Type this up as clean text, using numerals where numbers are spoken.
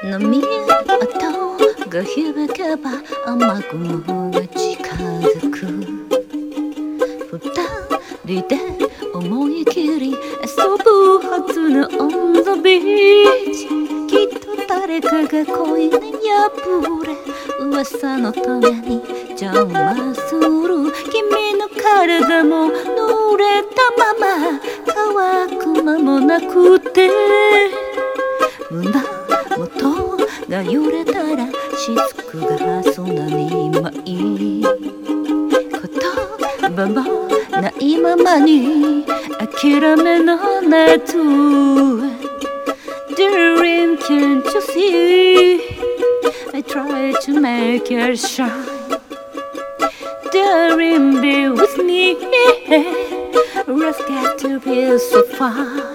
波音が響けば雨雲が近づく。二人で思い切り遊ぶはずのオンザビーチ。きっと誰かが恋に破れ噂のために邪魔する。君の体も濡れたまま乾く間もなくて、胸元が揺れたら雫がそんなに舞い、言葉もないままに諦めのないと Dream can't you see I try to make it shine Dream be with me Let's get to be so far